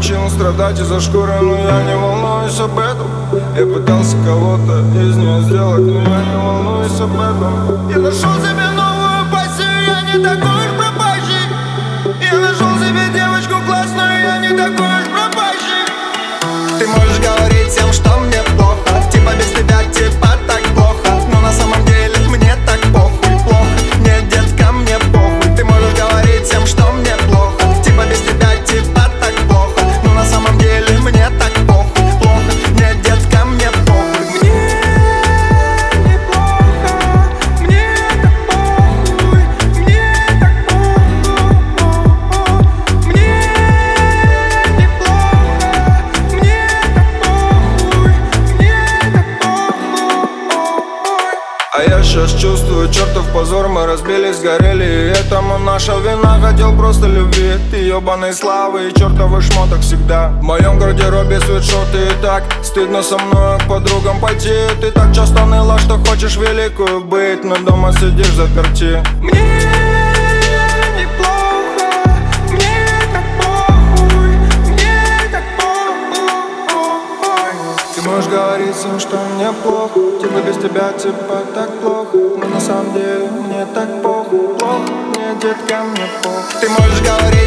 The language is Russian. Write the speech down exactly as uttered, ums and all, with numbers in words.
причин страдать из-за шкуры, но я не волнуюсь об этом. Я пытался кого-то из нее сделать, но я не волнуюсь об этом. Я нашел себе новую пассию, я не такой уж пропащий. Я нашел себе девочку классную, я не такой уж пропащий. Ты можешь говорить всем, что мне плохо, типа без тебя, типа так плохо, но на самом деле мне так похуй, плохо. Нет, детка, мне похуй. Ты можешь говорить всем, что мне плохо, типа без тебя, типа так плохо, но на самом деле мне так похуй, плохо. Нет, детка, мне похуй. Мне неплохо, мне так похуй, мне так похуй. Мне неплохо, мне так похуй, мне так похуй. А я сейчас чувствую чертов позор, мы разбились, горели, и этому наша вина. Хотел просто любви, ты ебаной славы и чертовых шмоток всегда. В моем гардеробе свитшоты, и так стыдно со мной к подругам пойти. Ты так часто ныла, что хочешь великую быть, но дома сидишь заперти. Мне неплохо, мне так похуй, мне так похуй. Ты можешь говорить всем, что мне плохо, типа без тебя, типа так плохо, но на самом деле мне так похуй, плохо. Мне, детка, мне похуй. Ты можешь говорить